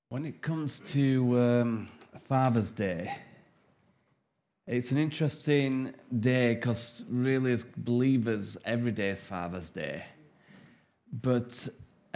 When it comes to Father's Day, it's an interesting day because really as believers, every day is Father's Day. But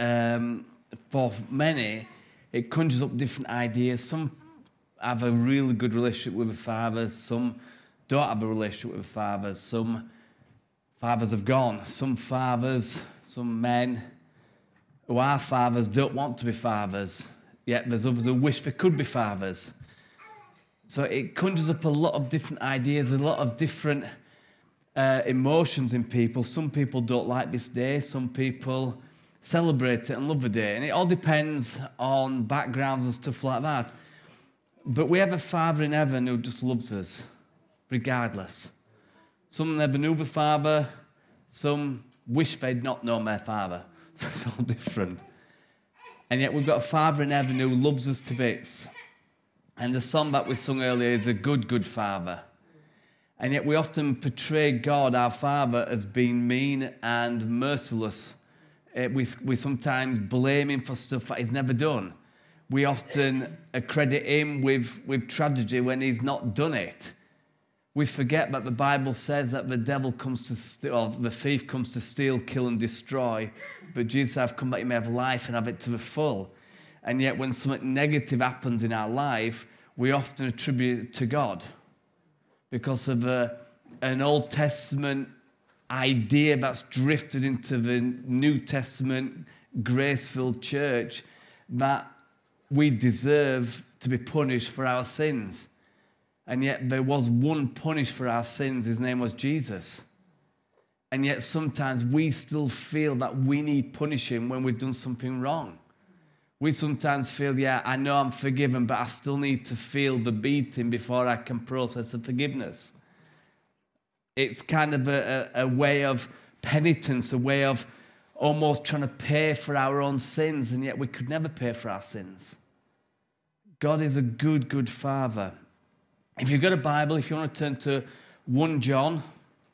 for many, it conjures up different ideas. Some have a really good relationship with their fathers. Some don't have a relationship with their fathers. Some fathers have gone. Some fathers, some men who are fathers don't want to be fathers. Yet there's others who wish they could be fathers. So it conjures up a lot of different ideas, a lot of different emotions in people. Some people don't like this day. Some people celebrate it and love the day. And it all depends on backgrounds and stuff like that. But we have a Father in heaven who just loves us, regardless. Some never knew the Father. Some wish they'd not known their Father. So it's all different. And yet we've got a Father in heaven who loves us to bits. And the song that we sung earlier is a good, good Father. And yet we often portray God, our Father, as being mean and merciless. We sometimes blame him for stuff that he's never done. We often accredit him with tragedy when he's not done it. We forget that the Bible says that the devil comes to steal, or the thief comes to steal, kill, and destroy. But Jesus said, I've come that you may have life and have it to the full. And yet when something negative happens in our life, we often attribute it to God because of an Old Testament idea that's drifted into the New Testament grace-filled church that we deserve to be punished for our sins. And yet there was one punished for our sins. His name was Jesus. And yet sometimes we still feel that we need punishing when we've done something wrong. We sometimes feel, yeah, I know I'm forgiven, but I still need to feel the beating before I can process the forgiveness. It's kind of a way of penitence, a way of almost trying to pay for our own sins, and yet we could never pay for our sins. God is a good, good Father. If you've got a Bible, if you want to turn to 1 John.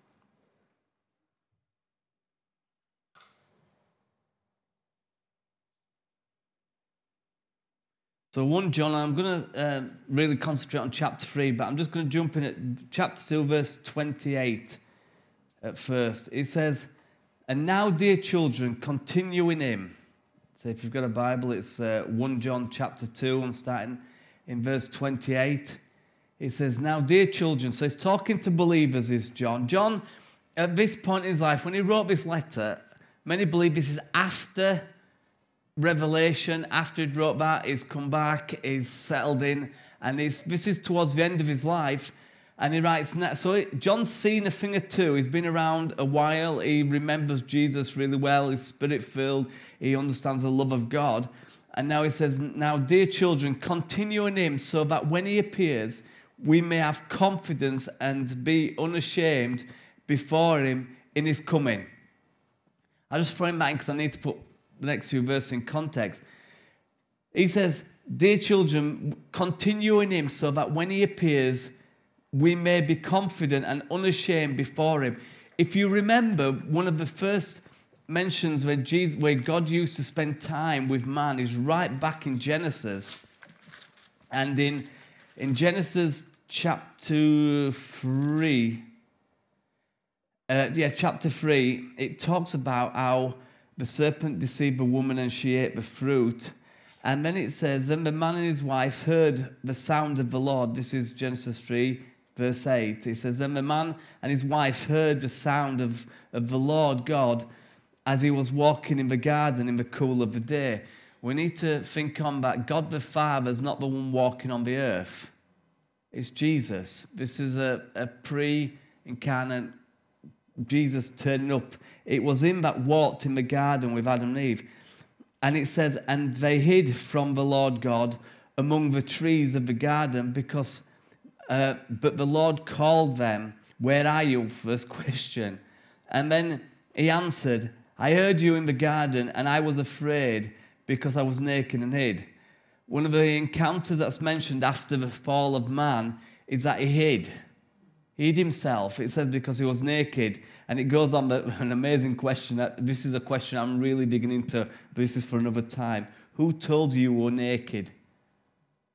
So 1 John, I'm going to really concentrate on chapter 3, but I'm just going to jump in at chapter 2, verse 28 at first. It says, and now, dear children, continue in him. So if you've got a Bible, it's 1 John chapter 2, I'm starting in verse 28. It says, now, dear children, so he's talking to believers, is John. John, at this point in his life, when he wrote this letter, many believe this is after Revelation, after he wrote that, he's come back, he's settled in, and this is towards the end of his life, and he writes, so John's seen a thing or two, he's been around a while, he remembers Jesus really well, he's spirit-filled, he understands the love of God, and now he says, now, dear children, continue in him, so that when he appears, we may have confidence and be unashamed before him in his coming. I just frame that in because I need to put the next few verses in context. He says, dear children, continue in him so that when he appears, we may be confident and unashamed before him. If you remember, one of the first mentions where God used to spend time with man is right back in Genesis. And in Genesis chapter 3, chapter 3, it talks about how the serpent deceived the woman and she ate the fruit. And then it says, then the man and his wife heard the sound of the Lord. This is Genesis 3, verse 8. It says, then the man and his wife heard the sound of the Lord God as he was walking in the garden in the cool of the day. We need to think on that God the Father is not the one walking on the earth. It's Jesus. This is a pre-incarnate Jesus turning up. It was him that walked in the garden with Adam and Eve. And it says, and they hid from the Lord God among the trees of the garden but the Lord called them, where are you? First question. And then he answered, I heard you in the garden and I was afraid because I was naked and hid. One of the encounters that's mentioned after the fall of man is that he hid. He hid himself. It says because he was naked. And it goes on, an amazing question. This is a question I'm really digging into, but this is for another time. Who told you were naked?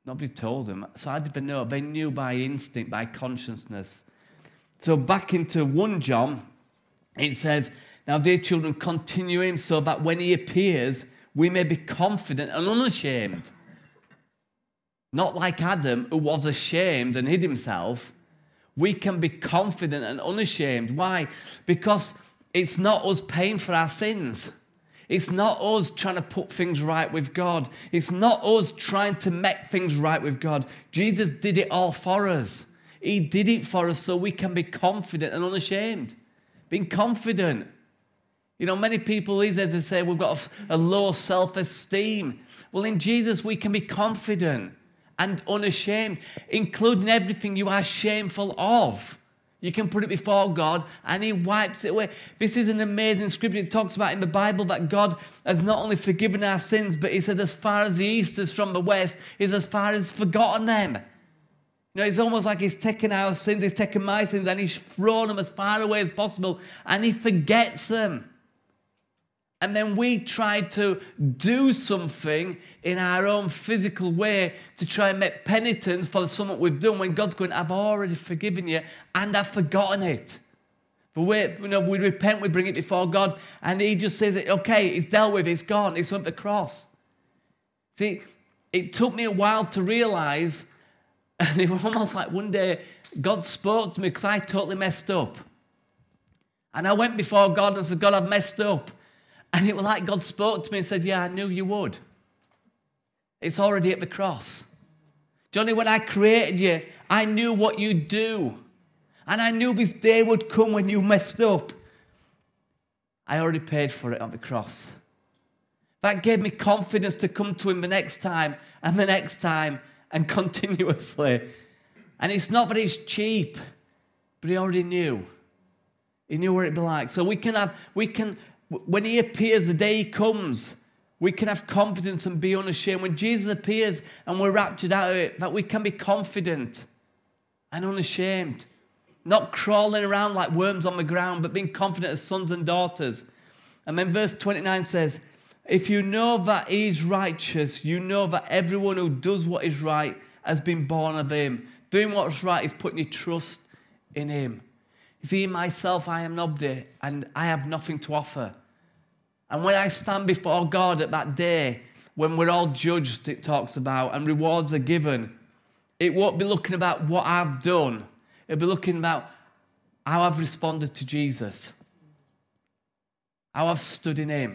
Nobody told them. So I didn't know. They knew by instinct, by consciousness. So back into 1 John, it says, now, dear children, continue him so that when he appears, we may be confident and unashamed. Not like Adam, who was ashamed and hid himself. We can be confident and unashamed. Why? Because it's not us paying for our sins. It's not us trying to put things right with God. It's not us trying to make things right with God. Jesus did it all for us. He did it for us so we can be confident and unashamed. Being confident. You know, many people these days, they say we've got a low self-esteem. Well, in Jesus, we can be confident and unashamed, including everything you are shameful of. You can put it before God and he wipes it away. This is an amazing scripture. It talks about in the Bible that God has not only forgiven our sins, but he said as far as the east is from the west, is as far as forgotten them. You know, it's almost like he's taken our sins, he's taken my sins, and he's thrown them as far away as possible, and he forgets them. And then we try to do something in our own physical way to try and make penitence for something we've done when God's going, I've already forgiven you and I've forgotten it. But we repent, we bring it before God, and he just says, okay, it's dealt with, it's gone, it's on the cross. See, it took me a while to realize, and it was almost like one day God spoke to me because I totally messed up. And I went before God and said, God, I've messed up. And it was like God spoke to me and said, yeah, I knew you would. It's already at the cross. Johnny, when I created you, I knew what you'd do. And I knew this day would come when you messed up. I already paid for it on the cross. That gave me confidence to come to him the next time and the next time and continuously. And it's not that it's cheap, but he already knew. He knew what it'd be like. So when he appears, the day he comes, we can have confidence and be unashamed. When Jesus appears and we're raptured out of it, that we can be confident and unashamed. Not crawling around like worms on the ground, but being confident as sons and daughters. And then verse 29 says, if you know that he is righteous, you know that everyone who does what is right has been born of him. Doing what's right is putting your trust in him. You see, in myself, I am nobody, and I have nothing to offer. And when I stand before God at that day, when we're all judged, it talks about, and rewards are given, it won't be looking about what I've done. It'll be looking about how I've responded to Jesus, how I've stood in him,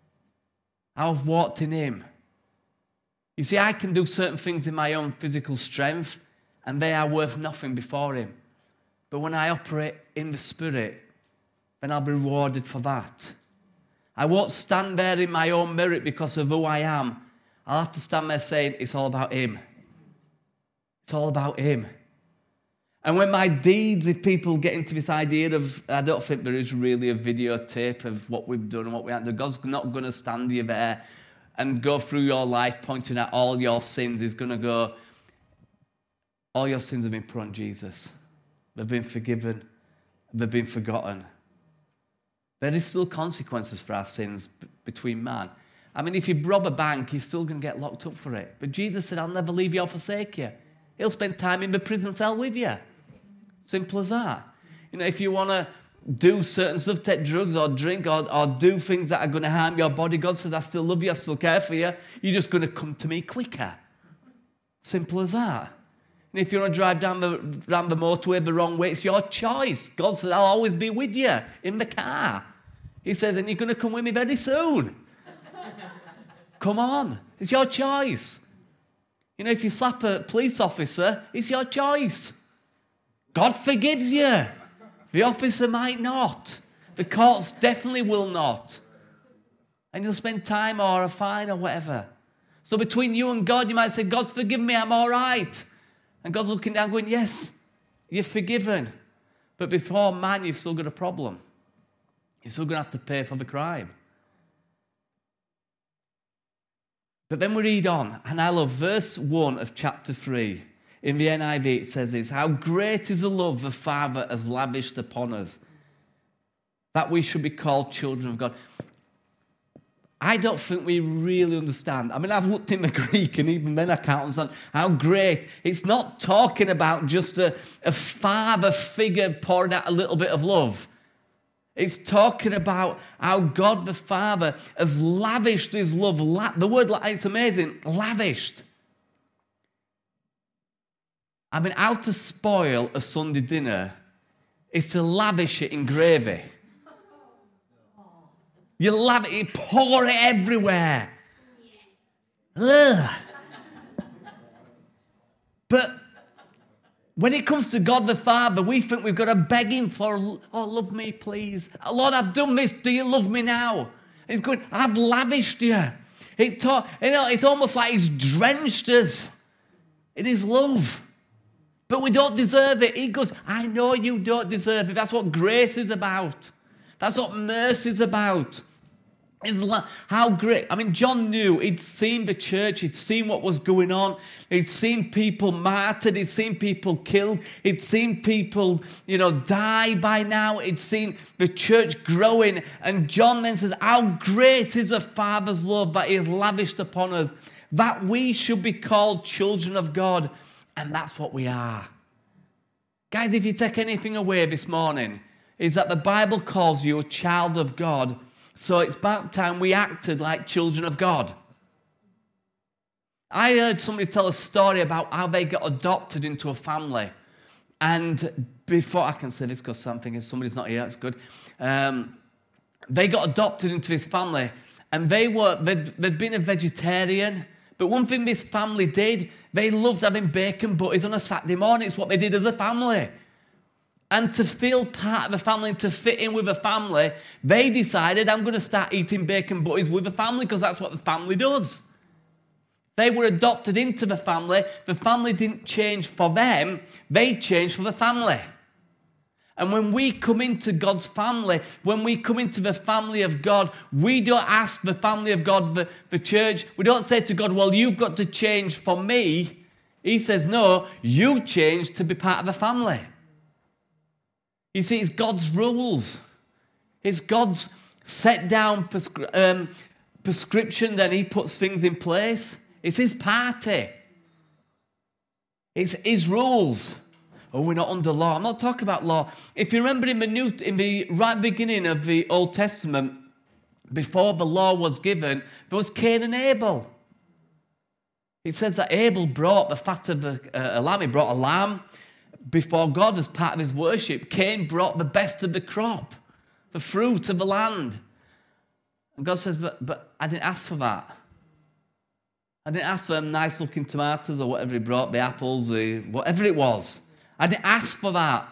how I've walked in him. You see, I can do certain things in my own physical strength, and they are worth nothing before him. But when I operate in the Spirit, then I'll be rewarded for that. I won't stand there in my own merit because of who I am. I'll have to stand there saying, it's all about him. It's all about him. And when my deeds, if people get into this idea of, I don't think there is really a videotape of what we've done and what we haven't done. God's not going to stand you there and go through your life pointing at all your sins. He's going to go, all your sins have been put on Jesus. They've been forgiven. They've been forgotten. There is still consequences for our sins between man. I mean, if you rob a bank, you're still going to get locked up for it. But Jesus said, I'll never leave you or forsake you. He'll spend time in the prison cell with you. Simple as that. You know, if you want to do certain stuff, take drugs or drink or do things that are going to harm your body, God says, I still love you, I still care for you. You're just going to come to me quicker. Simple as that. And if you want to drive down the motorway the wrong way, it's your choice. God says, I'll always be with you in the car. He says, and you're going to come with me very soon. Come on. It's your choice. You know, if you slap a police officer, it's your choice. God forgives you. The officer might not. The courts definitely will not. And you'll spend time or a fine or whatever. So between you and God, you might say, God's forgiven me, I'm all right. And God's looking down going, yes, you're forgiven. But before man, you've still got a problem. You're still going to have to pay for the crime. But then we read on, and I love verse 1 of chapter 3. In the NIV, it says this, how great is the love the Father has lavished upon us, that we should be called children of God. I don't think we really understand. I mean, I've looked in the Greek, and even then I can't understand how great. It's not talking about just a father figure pouring out a little bit of love. It's talking about how God the Father has lavished his love. The word, it's amazing, lavished. I mean, how to spoil a Sunday dinner is to lavish it in gravy. You pour it everywhere. Ugh. But when it comes to God the Father, we think we've got to beg him for, oh, love me, please. Lord, I've done this. Do you love me now? He's going, I've lavished you. It's almost like he's drenched us in his love. But we don't deserve it. He goes, I know you don't deserve it. That's what grace is about. That's what mercy is about. How great. I mean, John knew. He'd seen the church. He'd seen what was going on. He'd seen people martyred. He'd seen people killed. He'd seen people, die by now. He'd seen the church growing. And John then says, how great is the Father's love that he has lavished upon us, that we should be called children of God. And that's what we are. Guys, if you take anything away this morning, is that the Bible calls you a child of God. So it's about time we acted like children of God. I heard somebody tell a story about how they got adopted into a family. And before, I can say this because I'm thinking somebody's not here, it's good. They got adopted into this family, and they'd been a vegetarian. But one thing this family did, they loved having bacon butties on a Saturday morning. It's what they did as a family. And to feel part of the family and to fit in with a family, they decided, I'm going to start eating bacon butties with the family because that's what the family does. They were adopted into the family. The family didn't change for them. They changed for the family. And when we come into God's family, when we come into the family of God, we don't ask the family of God, the church, we don't say to God, well, you've got to change for me. He says, no, you change to be part of the family. You see, it's God's rules. It's God's set down prescription, then he puts things in place. It's his party. It's his rules. Oh, we're not under law. I'm not talking about law. If you remember in the right beginning of the Old Testament, before the law was given, there was Cain and Abel. It says that Abel brought the fat of a lamb. He brought a lamb before God as part of his worship. Cain brought the best of the crop, the fruit of the land. And God says, but I didn't ask for that. I didn't ask for them nice-looking tomatoes or whatever he brought, the apples, whatever it was. I didn't ask for that.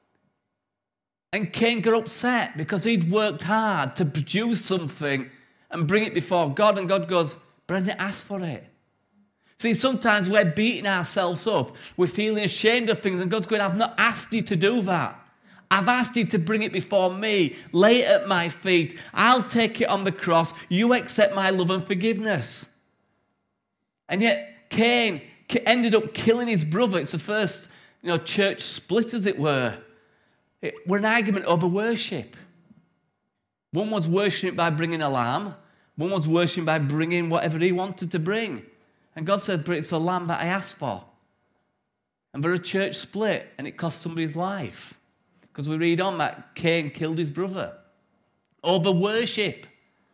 And Cain got upset because he'd worked hard to produce something and bring it before God. And God goes, but I didn't ask for it. See, sometimes we're beating ourselves up. We're feeling ashamed of things. And God's going, I've not asked you to do that. I've asked you to bring it before me. Lay it at my feet. I'll take it on the cross. You accept my love and forgiveness. And yet Cain ended up killing his brother. It's the first church split, as it were. It were an argument over worship. One was worshiping by bringing a lamb. One was worshiping by bringing whatever he wanted to bring. And God said, but it's the lamb that I asked for. And there a church split, and it cost somebody his life. Because we read on that Cain killed his brother over worship.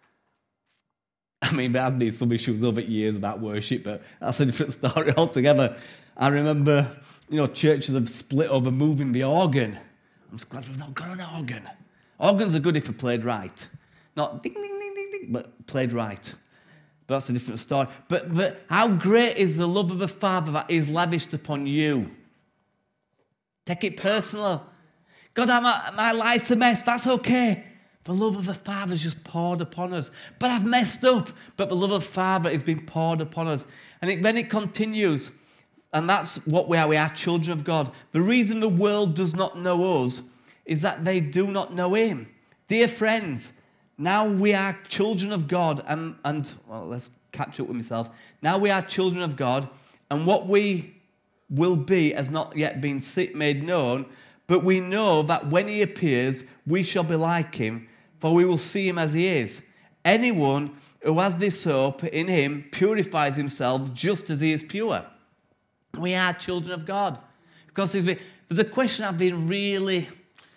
I mean, there have been some issues over years about worship, but that's a different story altogether. I remember, churches have split over moving the organ. I'm just glad we've not got an organ. Organs are good if they're played right. Not ding, ding, ding, ding, ding, but played right. But that's a different story. But how great is the love of the Father that is lavished upon you? Take it personal. God, my life's a mess. That's okay. The love of the Father is just poured upon us. But I've messed up. But the love of the Father is being poured upon us. And then it continues. And that's what we are. We are children of God. The reason the world does not know us is that they do not know him. Dear friends, now we are children of God. And let's catch up with myself. Now we are children of God. And what we will be has not yet been made known. But we know that when he appears, we shall be like him, for we will see him as he is. Anyone who has this hope in him purifies himself just as he is pure. We are children of God. Because there's a question I've been really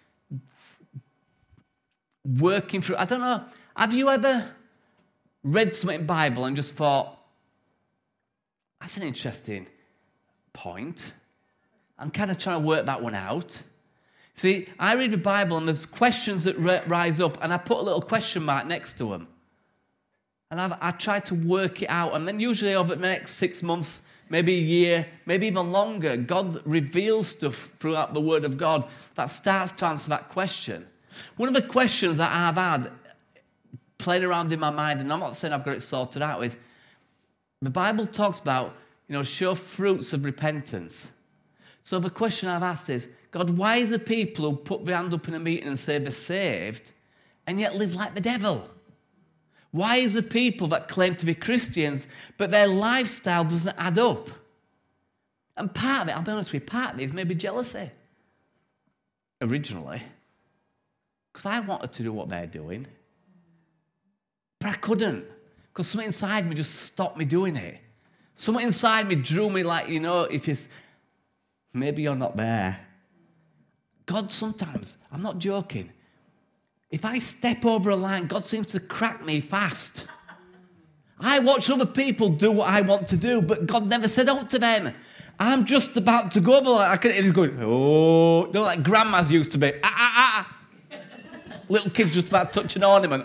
working through. I don't know, have you ever read something in the Bible and just thought, that's an interesting point. I'm kind of trying to work that one out. See, I read the Bible and there's questions that rise up and I put a little question mark next to them. And I try to work it out. And then usually over the next 6 months, maybe a year, maybe even longer, God reveals stuff throughout the Word of God that starts to answer that question. One of the questions that I've had playing around in my mind, and I'm not saying I've got it sorted out, is the Bible talks about, show fruits of repentance. So the question I've asked is, God, why is the people who put their hand up in a meeting and say they're saved and yet live like the devil? Why is the people that claim to be Christians but their lifestyle doesn't add up? And part of it, I'll be honest with you, part of it is maybe jealousy. Originally. Because I wanted to do what they're doing. But I couldn't. Because something inside me just stopped me doing it. Something inside me drew me like, if it's, maybe you're not there. God sometimes, I'm not joking, if I step over a line, God seems to crack me fast. I watch other people do what I want to do, but God never said out to them. I'm just about to go over, I can hear him going, oh, like grandmas used to be, Little kids just about to touch an ornament,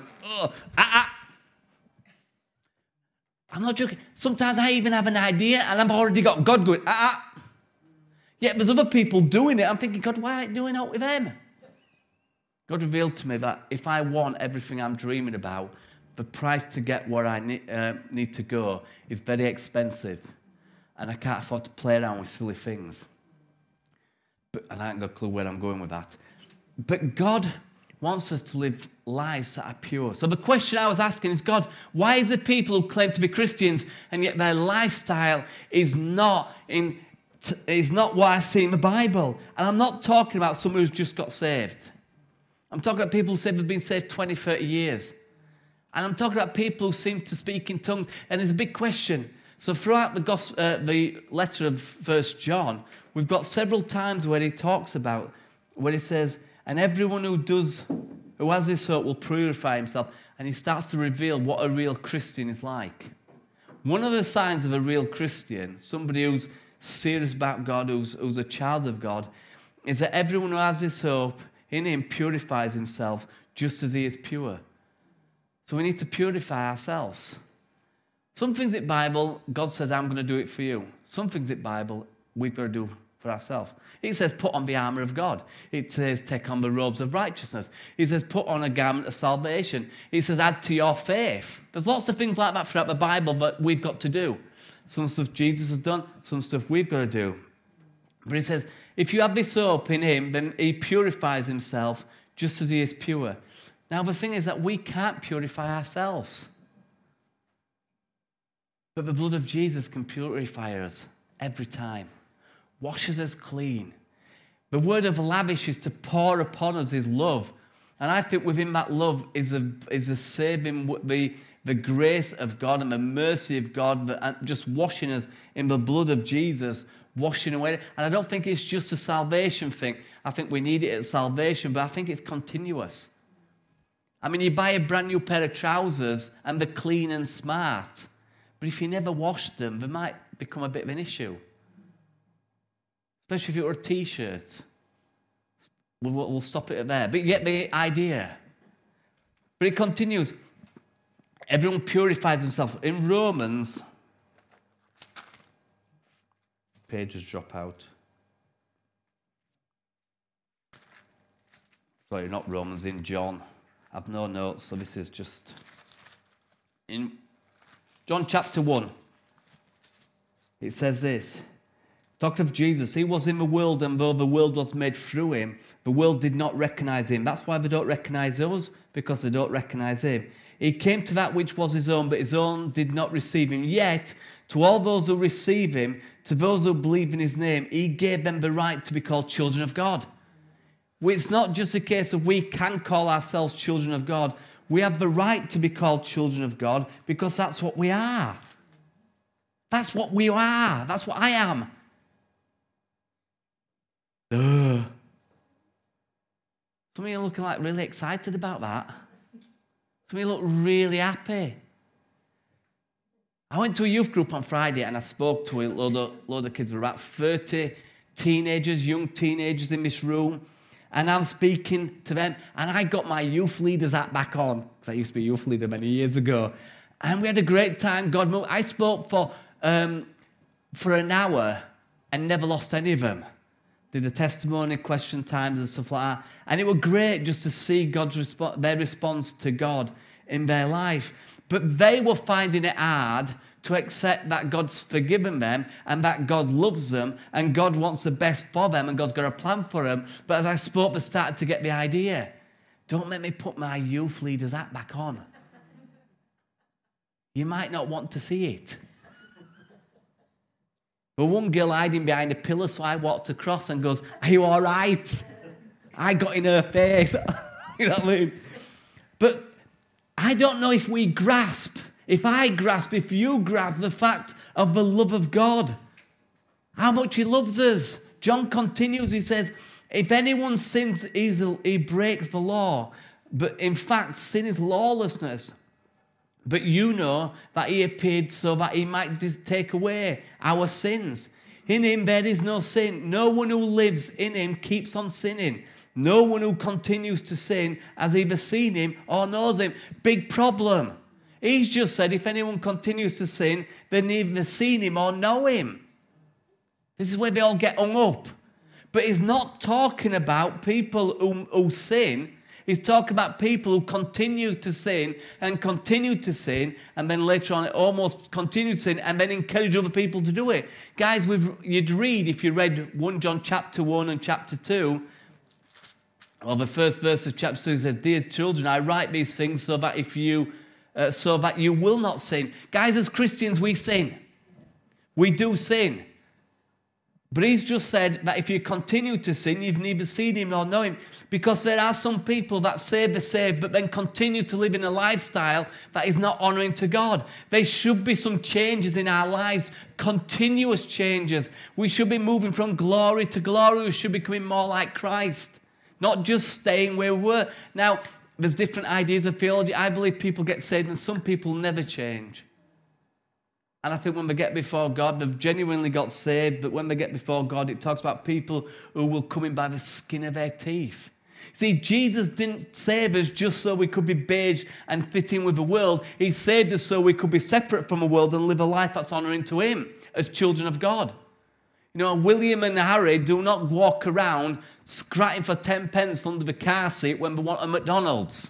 I'm not joking. Sometimes I even have an idea and I've already got God going, Yet there's other people doing it. I'm thinking, God, why aren't you doing it with them? God revealed to me that if I want everything I'm dreaming about, the price to get where I need to go is very expensive. And I can't afford to play around with silly things. And I haven't got a clue where I'm going with that. But God wants us to live lives that are pure. So the question I was asking is, God, why is the people who claim to be Christians and yet their lifestyle is not what I see in the Bible? And I'm not talking about someone who's just got saved. I'm talking about people who say they've been saved 20, 30 years. And I'm talking about people who seem to speak in tongues. And there's a big question. So throughout the letter of 1 John, we've got several times where he talks about, where he says, and everyone who has this hope will purify himself. And he starts to reveal what a real Christian is like. One of the signs of a real Christian, somebody who's serious about God, who's a child of God, is that everyone who has this hope in him purifies himself just as he is pure. So we need to purify ourselves. Some things in the Bible, God says, I'm going to do it for you. Some things in the Bible, we've got to do for ourselves. It says, put on the armour of God. It says, take on the robes of righteousness. It says, put on a garment of salvation. It says, add to your faith. There's lots of things like that throughout the Bible that we've got to do. Some stuff Jesus has done, some stuff we've got to do. But it says, if you have this hope in him, then he purifies himself just as he is pure. Now, the thing is that we can't purify ourselves. But the blood of Jesus can purify us every time. Washes us clean. The word of lavish is to pour upon us his love. And I think within that love is a saving, the grace of God and the mercy of God, just washing us in the blood of Jesus, washing away. And I don't think it's just a salvation thing. I think we need it at salvation, but I think it's continuous. I mean, you buy a brand new pair of trousers and they're clean and smart. But if you never wash them, they might become a bit of an issue. Especially if it were a T-shirt. We'll stop it at there. But you get the idea. But it continues. Everyone purifies himself. In Romans, pages drop out. Sorry, not Romans, in John. I've no notes, so this is just... In John chapter 1, it says this. Talk of Jesus. He was in the world, and though the world was made through him, the world did not recognize him. That's why they don't recognize us, because they don't recognize him. He came to that which was his own, but his own did not receive him. Yet, to all those who receive him, to those who believe in his name, he gave them the right to be called children of God. It's not just a case of we can call ourselves children of God. We have the right to be called children of God because that's what we are. That's what we are. That's what I am. Some of you are looking like really excited about that. Some of you look really happy. I went to a youth group on Friday and I spoke to a load of kids. There were about 30 teenagers, young teenagers in this room. And I'm speaking to them, and I got my youth leader's hat back on, because I used to be a youth leader many years ago. And we had a great time. God moved. I spoke for an hour and never lost any of them. Did a testimony, question times and stuff like that. And it was great just to see their response to God in their life. But they were finding it hard to accept that God's forgiven them and that God loves them and God wants the best for them and God's got a plan for them. But as I spoke, they started to get the idea. Don't make me put my youth leader's hat back on. You might not want to see it. But one girl hiding behind a pillar, so I walked across and goes, "Are you all right?" I got in her face. You know what I mean? But I don't know if we grasp, if you grasp the fact of the love of God, how much he loves us. John continues, he says, if anyone sins, he breaks the law. But in fact, sin is lawlessness. But you know that he appeared so that he might take away our sins. In him there is no sin. No one who lives in him keeps on sinning. No one who continues to sin has either seen him or knows him. Big problem. He's just said if anyone continues to sin, they neither seen him or know him. This is where they all get hung up. But he's not talking about people who sin. He's talking about people who continue to sin and then later on almost continue to sin and then encourage other people to do it. Guys, you'd read, if you read 1 John chapter 1 and chapter 2, well, the first verse of chapter 2 says, "Dear children, I write these things so that you will not sin." Guys, as Christians, we sin. We do sin. But he's just said that if you continue to sin, you've neither seen him nor know him. Because there are some people that say they're saved, but then continue to live in a lifestyle that is not honoring to God. There should be some changes in our lives, continuous changes. We should be moving from glory to glory. We should be becoming more like Christ, not just staying where we were. Now, there's different ideas of theology. I believe people get saved and some people never change. And I think when they get before God, they've genuinely got saved, but when they get before God, it talks about people who will come in by the skin of their teeth. See, Jesus didn't save us just so we could be beige and fit in with the world. He saved us so we could be separate from the world and live a life that's honoring to him as children of God. You know, William and Harry do not walk around scratching for 10 pence under the car seat when they want a McDonald's.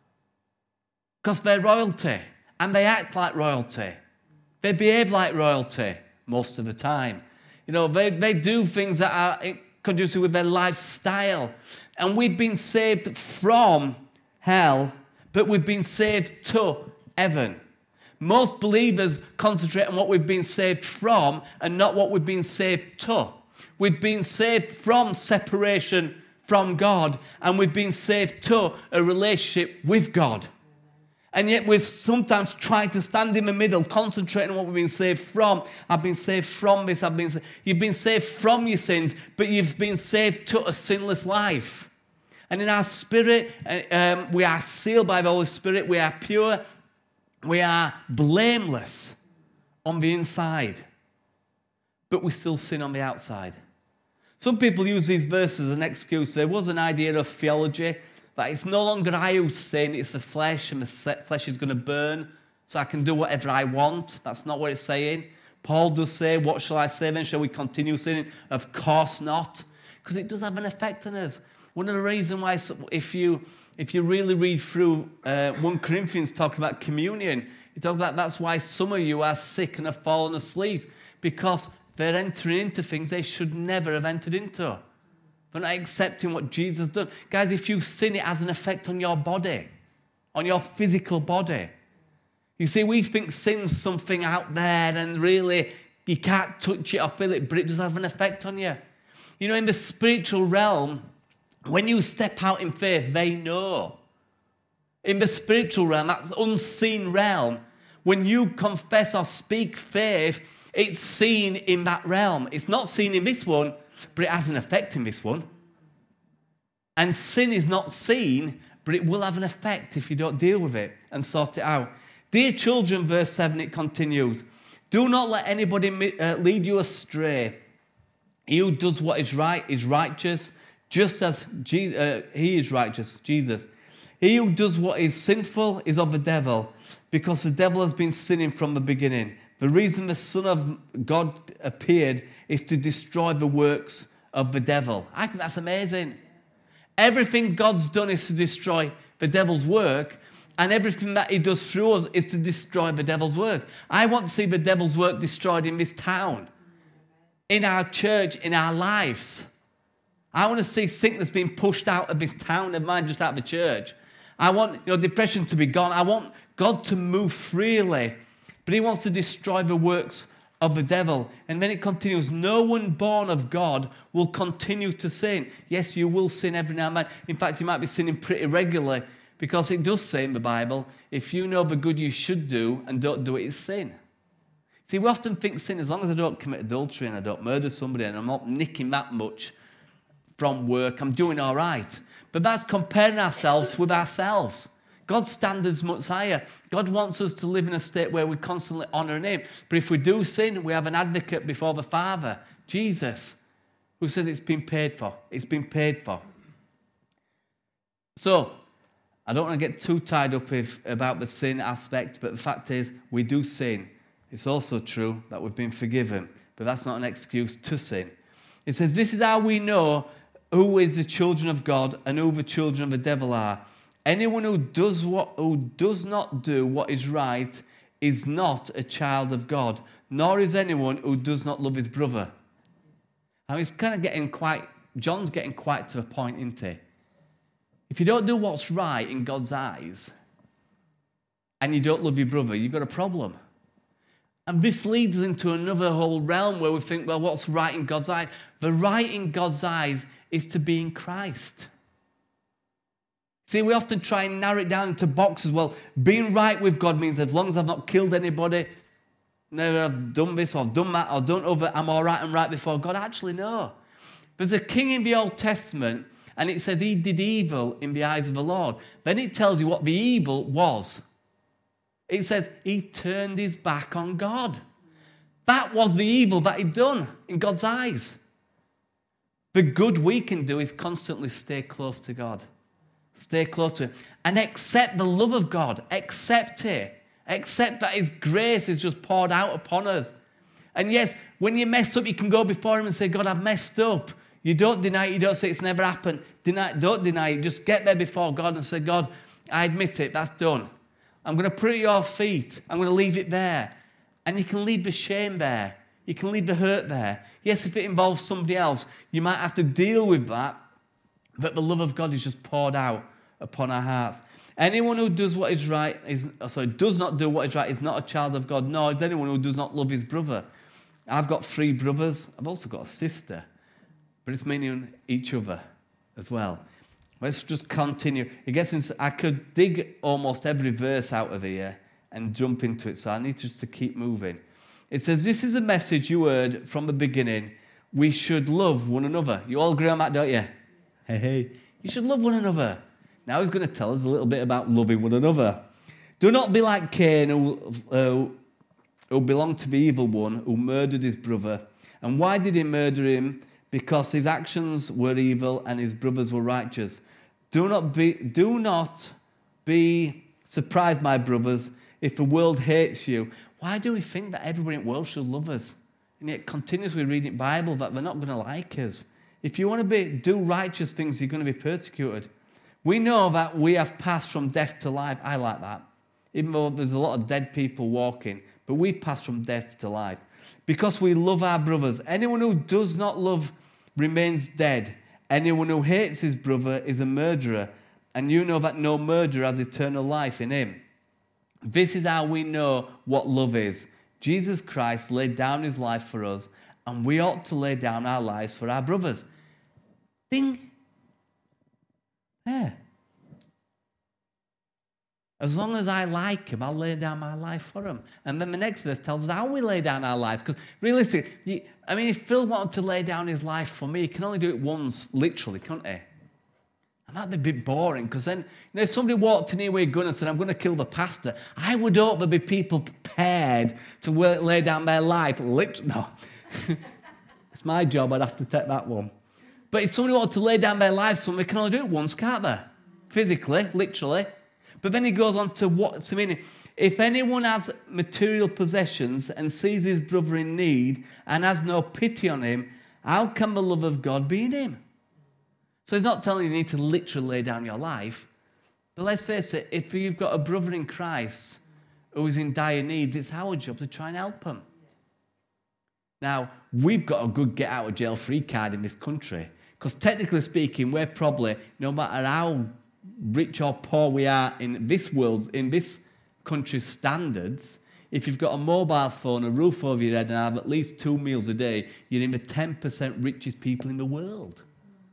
Because they're royalty, and they act like royalty. They behave like royalty most of the time. You know, they do things that are conducive with their lifestyle. And we've been saved from hell, but we've been saved to heaven. Most believers concentrate on what we've been saved from and not what we've been saved to. We've been saved from separation from God, and we've been saved to a relationship with God. And yet we're sometimes trying to stand in the middle, concentrating on what we've been saved from. I've been saved from this. You've been saved from your sins, but you've been saved to a sinless life. And in our spirit, we are sealed by the Holy Spirit. We are pure. We are blameless on the inside, but we still sin on the outside. Some people use these verses as an excuse. There was an idea of theology that it's no longer I who sin, it's the flesh, and the flesh is going to burn, so I can do whatever I want. That's not what it's saying. Paul does say, what shall I say then? Shall we continue sinning? Of course not, because it does have an effect on us. One of the reasons why, if you really read through 1 Corinthians talking about communion, it talks about that's why some of you are sick and have fallen asleep, because they're entering into things they should never have entered into. They're not accepting what Jesus has done. Guys, if you sin, it has an effect on your body, on your physical body. You see, we think sin's something out there and really you can't touch it or feel it, but it does have an effect on you. You know, in the spiritual realm, when you step out in faith, they know. In the spiritual realm, that unseen realm, when you confess or speak faith, it's seen in that realm. It's not seen in this one, but it has an effect in this one. And sin is not seen, but it will have an effect if you don't deal with it and sort it out. Dear children, verse 7, it continues, do not let anybody lead you astray. He who does what is right is righteous, just as he is righteous, Jesus. He who does what is sinful is of the devil, because the devil has been sinning from the beginning. The reason the Son of God appeared is to destroy the works of the devil. I think that's amazing. Everything God's done is to destroy the devil's work, and everything that he does through us is to destroy the devil's work. I want to see the devil's work destroyed in this town, in our church, in our lives. I want to see sickness being pushed out of this town of mine, just out of the church. I want depression to be gone. I want God to move freely, but he wants to destroy the works of the devil. And then it continues, no one born of God will continue to sin. Yes, you will sin every now and then. In fact, you might be sinning pretty regularly, because it does say in the Bible, if you know the good you should do and don't do it, it's sin. See, we often think sin, as long as I don't commit adultery and I don't murder somebody and I'm not nicking that much from work, I'm doing all right. But that's comparing ourselves with ourselves. God's standard's much higher. God wants us to live in a state where we constantly honour him. But if we do sin, we have an advocate before the Father, Jesus, who said it's been paid for. It's been paid for. So, I don't want to get too tied up about the sin aspect, but the fact is, we do sin. It's also true that we've been forgiven, but that's not an excuse to sin. It says, this is how we know who is the children of God and who the children of the devil are. Anyone who does not do what is right is not a child of God, nor is anyone who does not love his brother. I mean, it's kind of John's getting quite to the point, isn't he? If you don't do what's right in God's eyes and you don't love your brother, you've got a problem. And this leads us into another whole realm where we think, well, what's right in God's eyes? The right in God's eyes is to be in Christ. See, we often try and narrow it down into boxes. Well, being right with God means as long as I've not killed anybody, never I've done this or done that or done other, I'm all right and right before God. Actually, no. There's a king in the Old Testament, and it says he did evil in the eyes of the Lord. Then it tells you what the evil was. It says he turned his back on God. That was the evil that he'd done in God's eyes. The good we can do is constantly stay close to God. Stay close to him. And accept the love of God. Accept it. Accept that his grace is just poured out upon us. And yes, when you mess up, you can go before him and say, God, I've messed up. You don't deny it. You don't say it's never happened. Don't deny it. Just get there before God and say, God, I admit it. That's done. I'm going to put it at your feet. I'm going to leave it there. And you can leave the shame there. You can leave the hurt there. Yes, if it involves somebody else, you might have to deal with that. But the love of God is just poured out upon our hearts. Anyone who does what is right does not do what is right is not a child of God. Nor is anyone who does not love his brother. I've got 3 brothers. I've also got a sister. But it's meaning each other as well. Let's just continue. I could dig almost every verse out of here and jump into it, so I need just to keep moving. It says, this is a message you heard from the beginning. We should love one another. You all agree on that, don't you? Hey. You should love one another. Now he's going to tell us a little bit about loving one another. Do not be like Cain, who belonged to the evil one, who murdered his brother. And why did he murder him? Because his actions were evil and his brothers were righteous. Do not be surprised, my brothers, if the world hates you. Why do we think that everybody in the world should love us? And yet continuously reading the Bible that they're not going to like us. If you want to do righteous things, you're going to be persecuted. We know that we have passed from death to life. I like that. Even though there's a lot of dead people walking, but we've passed from death to life. Because we love our brothers. Anyone who does not love remains dead. Anyone who hates his brother is a murderer, and you know that no murderer has eternal life in him. This is how we know what love is. Jesus Christ laid down his life for us, and we ought to lay down our lives for our brothers. Ding. There. As long as I like him, I'll lay down my life for him. And then the next verse tells us how we lay down our lives. Because realistically, if Phil wanted to lay down his life for me, he can only do it once, literally, can't he? And that'd be a bit boring, because then, if somebody walked in here with a gun and said, I'm going to kill the pastor, I would hope there'd be people prepared to lay down their life. No. It's my job, I'd have to take that one. But if somebody wanted to lay down their life, somebody can only do it once, can't they? Physically, literally. But then he goes on to what to mean. If anyone has material possessions and sees his brother in need and has no pity on him, how can the love of God be in him? So he's not telling you need to literally lay down your life. But let's face it, if you've got a brother in Christ who is in dire needs, it's our job to try and help him. Now, we've got a good get-out-of-jail-free card in this country. Because technically speaking, we're probably, no matter how rich or poor we are in this world, in this country's standards, if you've got a mobile phone, a roof over your head, and have at least 2 meals a day, you're in the 10% richest people in the world.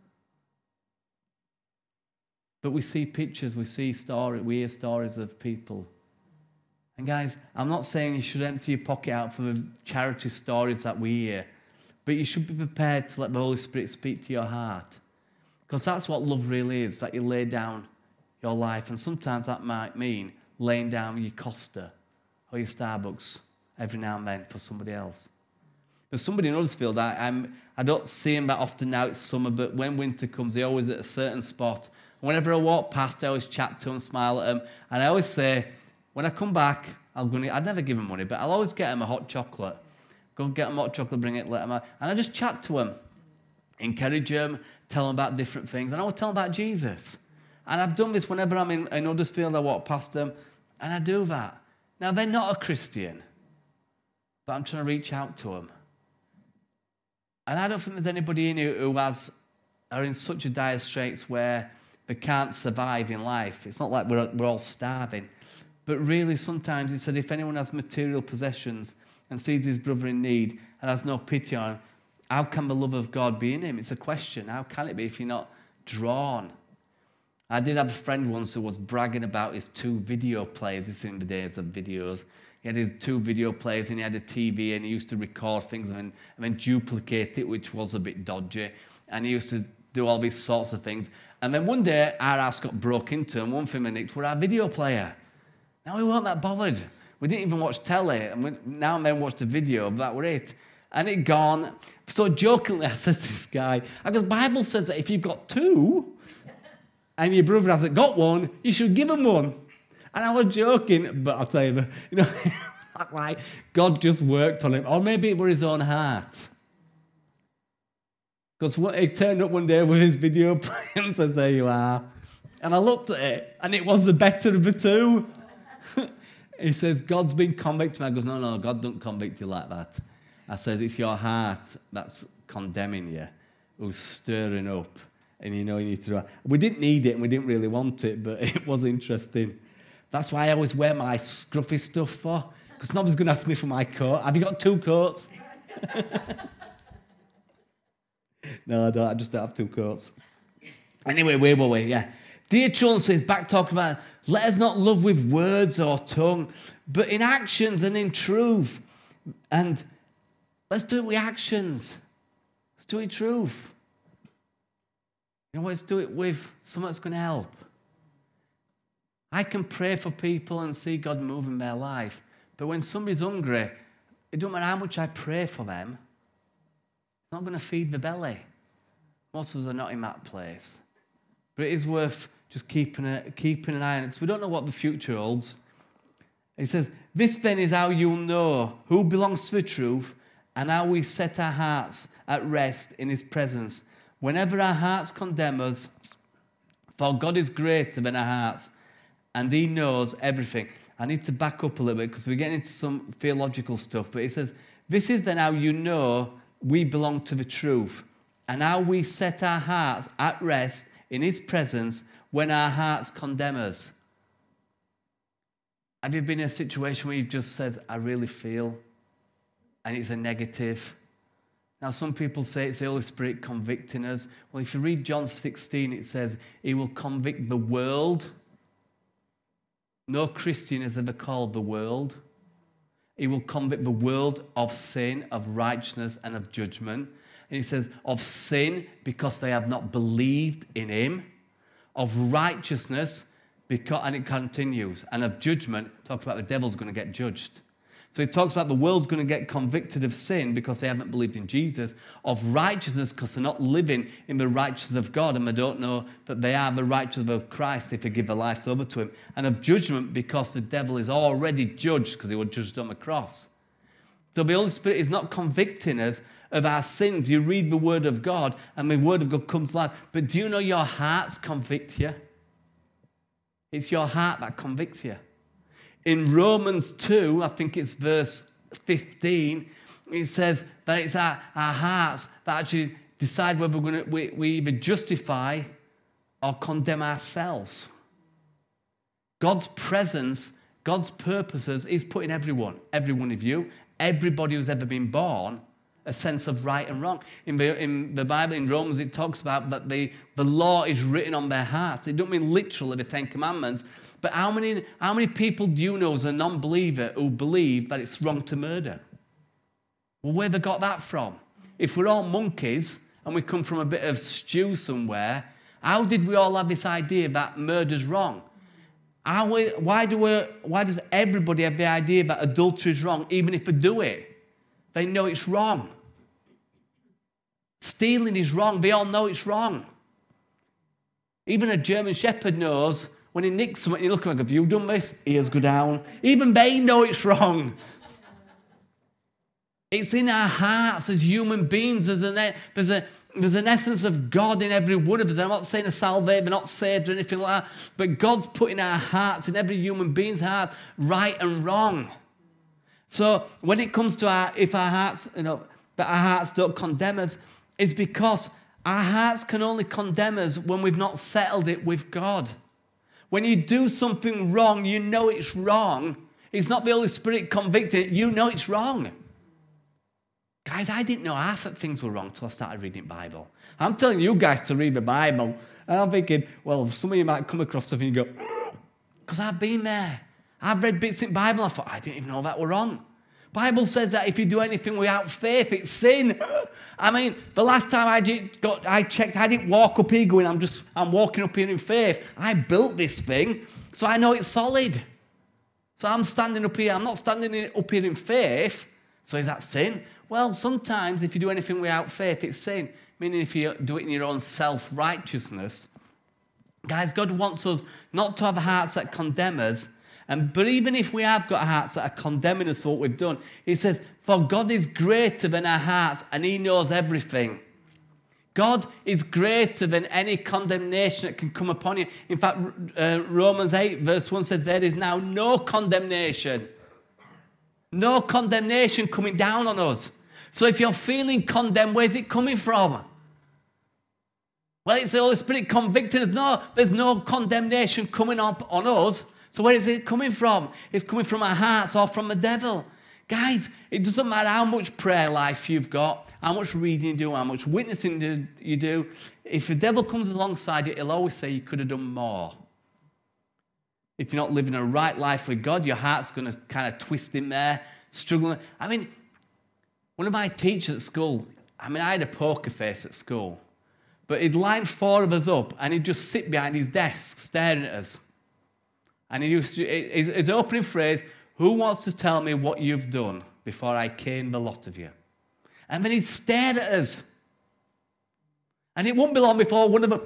But we see pictures, we hear stories of people. And guys, I'm not saying you should empty your pocket out for the charity stories that we hear, but you should be prepared to let the Holy Spirit speak to your heart. Because that's what love really is, that you lay down your life. And sometimes that might mean laying down your Costa or your Starbucks every now and then for somebody else. There's somebody in Huddersfield, I don't see him that often now, it's summer, but when winter comes, they're always at a certain spot. Whenever I walk past, I always chat to him, smile at him, and I always say, when I come back, I'd never give him money, but I'll always get him a hot chocolate. Go and get him a hot chocolate, bring it, let him out. And I just chat to him, encourage him, tell him about different things, and I will tell him about Jesus. And I've done this whenever I'm in Huddersfield, I walk past them, and I do that. Now, they're not a Christian, but I'm trying to reach out to them. And I don't think there's anybody in here who are in such a dire straits where they can't survive in life. It's not like we're all starving. But really, sometimes he said, if anyone has material possessions and sees his brother in need and has no pity on him, how can the love of God be in him? It's a question. How can it be if you're not drawn? I did have a friend once who was bragging about his 2 video players. This is in the days of videos. He had his 2 video players and he had a TV and he used to record things and then duplicate it, which was a bit dodgy. And he used to do all these sorts of things. And then one day, our house got broke into and one thing we nicked were our video player. Now, we weren't that bothered. We didn't even watch telly. And we now and then watched the video, but that were it. And it gone. So jokingly, I said to this guy, the Bible says that if you've got 2 and your brother hasn't got 1, you should give him 1. And I was joking, but I'll tell you, like God just worked on him. Or maybe it were his own heart. Because he turned up one day with his video player and said, there you are. And I looked at it, and it was the better of the 2. He says, God's been convicting me. I goes, no, God don't convict you like that. I said, it's your heart that's condemning you, who's stirring up, and you need to... We didn't need it, and we didn't really want it, but it was interesting. That's why I always wear my scruffy stuff for, because nobody's going to ask me for my coat. Have you got 2 coats? No, I don't. I just don't have 2 coats. Anyway, where were we? Yeah. Dear children, so he's back talking about, let us not love with words or tongue, but in actions and in truth. And let's do it with actions. Let's do it with truth. Let's do it with something that's going to help. I can pray for people and see God move in their life. But when somebody's hungry, it doesn't matter how much I pray for them, it's not going to feed the belly. Most of us are not in that place. But it is worth just keeping an eye on it, because we don't know what the future holds. He says, this then is how you'll know who belongs to the truth and how we set our hearts at rest in his presence. Whenever our hearts condemn us, for God is greater than our hearts, and he knows everything. I need to back up a little bit because we're getting into some theological stuff, but he says, this is then how you know we belong to the truth and how we set our hearts at rest in his presence when our hearts condemn us. Have you been in a situation where you've just said, I really feel, and it's a negative? Now, some people say it's the Holy Spirit convicting us. Well, if you read John 16, it says he will convict the world, No Christian is ever called the world. He will convict the world of sin, of righteousness, and of judgment. And he says, of sin, because they have not believed in him. Of righteousness, because, and it continues. And of judgment, talks about the devil's going to get judged. So he talks about the world's going to get convicted of sin because they haven't believed in Jesus. Of righteousness, because they're not living in the righteousness of God and they don't know that they are the righteousness of Christ if they give their lives over to him. And of judgment, because the devil is already judged because he was judged on the cross. So the Holy Spirit is not convicting us of our sins. You read the Word of God and the Word of God comes to life. But do you know your hearts convict you? It's your heart that convicts you. In Romans 2, I think it's verse 15, it says that it's our hearts that actually decide whether we either justify or condemn ourselves. God's presence, God's purposes is putting every one of you, everybody who's ever been born, a sense of right and wrong. In the Bible, in Romans, it talks about that the law is written on their hearts. It don't mean literally the Ten Commandments, but how many people do you know as a non-believer who believe that it's wrong to murder? Well, where have they got that from? If we're all monkeys and we come from a bit of stew somewhere, how did we all have this idea that murder's wrong? Why does everybody have the idea that adultery is wrong, even if they do it? They know it's wrong. Stealing is wrong. They all know it's wrong. Even a German Shepherd knows when he nicks something, you look at him and go, have you done this? Ears go down. Even they know it's wrong. It's in our hearts as human beings. There's an essence of God in every one of us. I'm not saying a salvation, we're not saved or anything like that, but God's put in our hearts, in every human being's heart, right and wrong. So when it comes to if our hearts, that our hearts don't condemn us, it's because our hearts can only condemn us when we've not settled it with God. When you do something wrong, you know it's wrong. It's not the Holy Spirit convicting it. You know it's wrong. Guys, I didn't know half of things were wrong until I started reading the Bible. I'm telling you guys to read the Bible. And I'm thinking, well, some of you might come across something and you go, because I've been there. I've read bits in the Bible and I thought, I didn't even know that were wrong. Bible says that if you do anything without faith, it's sin. I mean, the last time I checked, I didn't walk up here going, I'm walking up here in faith. I built this thing, so I know it's solid. So I'm standing up here. I'm not standing up here in faith. So is that sin? Well, sometimes if you do anything without faith, it's sin. Meaning if you do it in your own self-righteousness. Guys, God wants us not to have hearts that condemn us. But even if we have got hearts that are condemning us for what we've done, he says, for God is greater than our hearts and he knows everything. God is greater than any condemnation that can come upon you. In fact, Romans 8 verse 1 says, there is now no condemnation. No condemnation coming down on us. So if you're feeling condemned, where's it coming from? Well, it's the Holy Spirit convicting us. No, there's no condemnation coming up on us. So where is it coming from? It's coming from our hearts or from the devil. Guys, it doesn't matter how much prayer life you've got, how much reading you do, how much witnessing you do. If the devil comes alongside you, he'll always say you could have done more. If you're not living a right life with God, your heart's going to kind of twist in there, struggling. I mean, one of my teachers at school, I had a poker face at school, but he'd line 4 of us up and he'd just sit behind his desk staring at us. And his opening phrase, who wants to tell me what you've done before I cane the lot of you? And then he'd stare at us. And it wouldn't be long before one of them,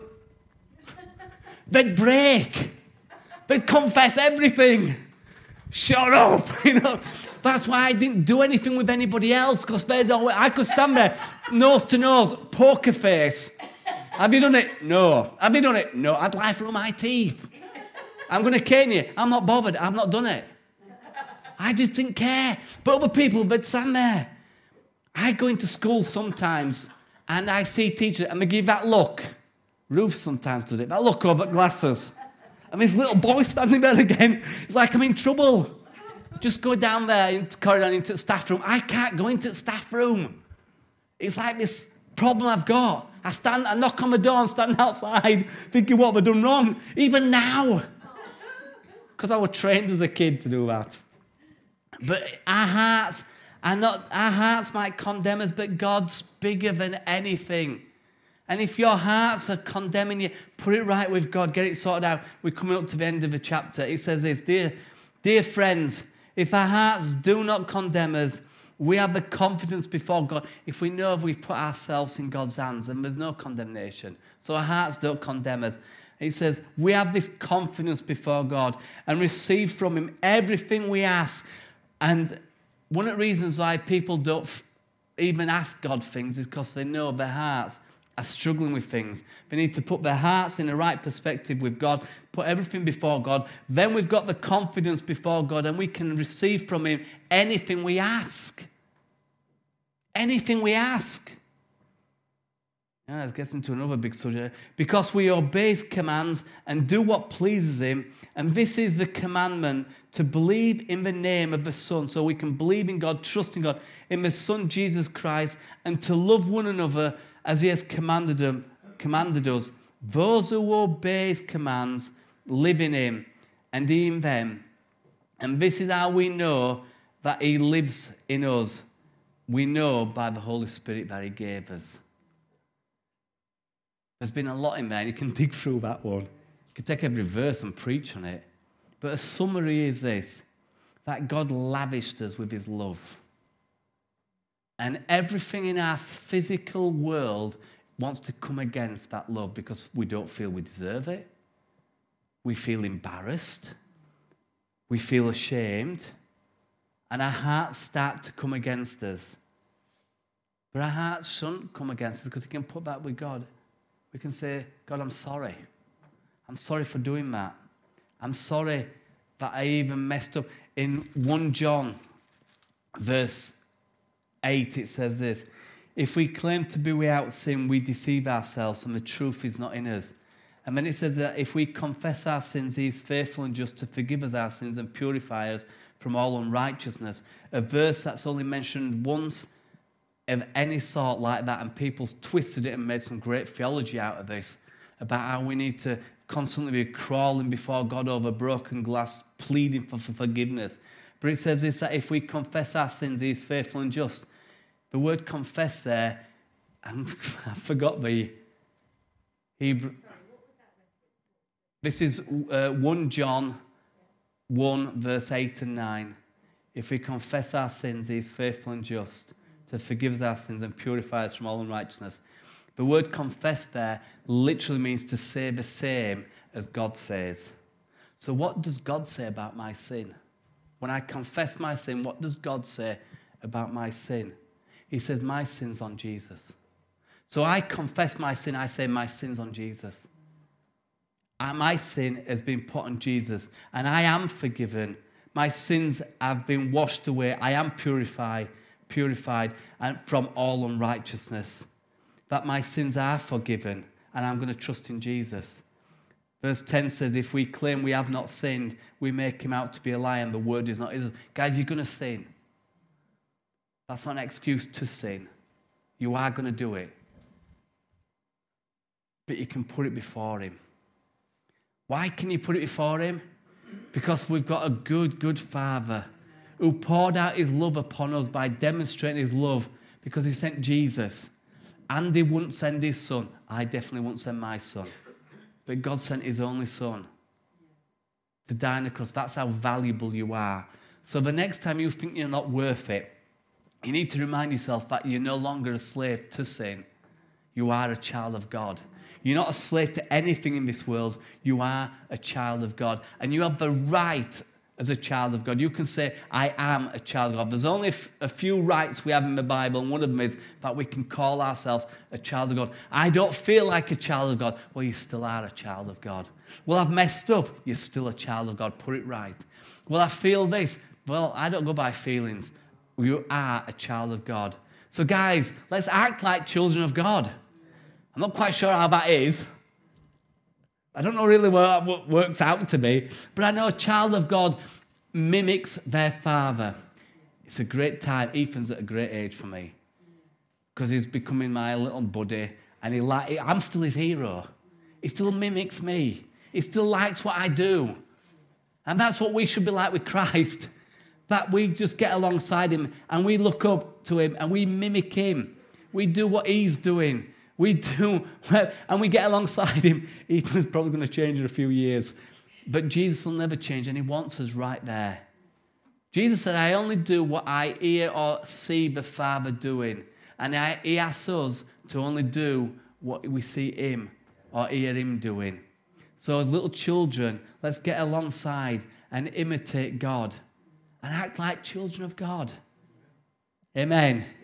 they'd break. They'd confess everything. Shut up. That's why I didn't do anything with anybody else, because I could stand there, nose to nose, poker face. Have you done it? No. Have you done it? No. I'd lie through my teeth. I'm going to cane you. I'm not bothered. I've not done it. I just didn't care. But other people would stand there. I go into school sometimes and I see teachers and they give that look. Ruth sometimes does it. That look over glasses. And this little boy standing there again. It's like I'm in trouble. Just go down there into the corridor into the staff room. I can't go into the staff room. It's like this problem I've got. I knock on the door and stand outside thinking, what have I done wrong? Even now. because I was trained as a kid to do that. But our hearts might condemn us, but God's bigger than anything. And if your hearts are condemning you, put it right with God, get it sorted out. We're coming up to the end of the chapter. It says this, dear friends, if our hearts do not condemn us, we have the confidence before God. If we know if we've put ourselves in God's hands, then there's no condemnation. So our hearts don't condemn us. It says, we have this confidence before God and receive from him everything we ask. And one of the reasons why people don't even ask God things is because they know their hearts are struggling with things. They need to put their hearts in the right perspective with God, put everything before God. Then we've got the confidence before God and we can receive from him anything we ask. Anything we ask. Yeah, it gets into another big subject. Because we obey his commands and do what pleases him. And this is the commandment, to believe in the name of the Son. So we can believe in God, trust in God, in the Son Jesus Christ, and to love one another as he has commanded us. Those who obey his commands live in him and he in them. And this is how we know that he lives in us. We know by the Holy Spirit that he gave us. There's been a lot in there, and you can dig through that one. You can take every verse and preach on it. But a summary is this, that God lavished us with his love. And everything in our physical world wants to come against that love because we don't feel we deserve it. We feel embarrassed. We feel ashamed. And our hearts start to come against us. But our hearts shouldn't come against us because we can put that with God. We can say, God, I'm sorry. I'm sorry for doing that. I'm sorry that I even messed up. In 1 John, verse 8, it says this, if we claim to be without sin, we deceive ourselves and the truth is not in us. And then it says that if we confess our sins, he is faithful and just to forgive us our sins and purify us from all unrighteousness. A verse that's only mentioned once of any sort like that, and people's twisted it and made some great theology out of this about how we need to constantly be crawling before God over broken glass, pleading for forgiveness. But it says this, that if we confess our sins, he is faithful and just. The word confess there, I forgot the Hebrew. This is 1 John 1, verse 8 and 9. If we confess our sins, he is faithful and just to forgive us our sins and purify us from all unrighteousness. The word confess there literally means to say the same as God says. So what does God say about my sin? When I confess my sin, what does God say about my sin? He says, my sin's on Jesus. So I confess my sin, I say my sin's on Jesus. My sin has been put on Jesus, and I am forgiven. My sins have been washed away. I am purified and from all unrighteousness. That my sins are forgiven, and I'm going to trust in Jesus. Verse 10 says, if we claim we have not sinned, we make him out to be a liar, and the word is not his. Guys, you're going to sin. That's not an excuse to sin. You are going to do it. But you can put it before him. Why can you put it before him? Because we've got a good Father who poured out his love upon us by demonstrating his love because he sent Jesus. Andy wouldn't send his son. I definitely wouldn't send my son. But God sent his only son to die on the cross. That's how valuable you are. So the next time you think you're not worth it, you need to remind yourself that you're no longer a slave to sin. You are a child of God. You're not a slave to anything in this world. You are a child of God. And you have the right as a child of God. You can say, I am a child of God. There's only a few rights we have in the Bible, and one of them is that we can call ourselves a child of God. I don't feel like a child of God. Well, you still are a child of God. Well, I've messed up. You're still a child of God. Put it right. Well, I feel this. Well, I don't go by feelings. You are a child of God. So guys, let's act like children of God. I'm not quite sure how that is. I don't know really what that works out to be, but I know a child of God mimics their father. It's a great time. Ethan's at a great age for me because he's becoming my little buddy, and I'm still his hero. He still mimics me. He still likes what I do. And that's what we should be like with Christ, that we just get alongside him and we look up to him and we mimic him. We do what he's doing. We do, and we get alongside him. He's probably going to change in a few years. But Jesus will never change, and he wants us right there. Jesus said, I only do what I hear or see the Father doing. And he asks us to only do what we see him or hear him doing. So as little children, let's get alongside and imitate God and act like children of God. Amen.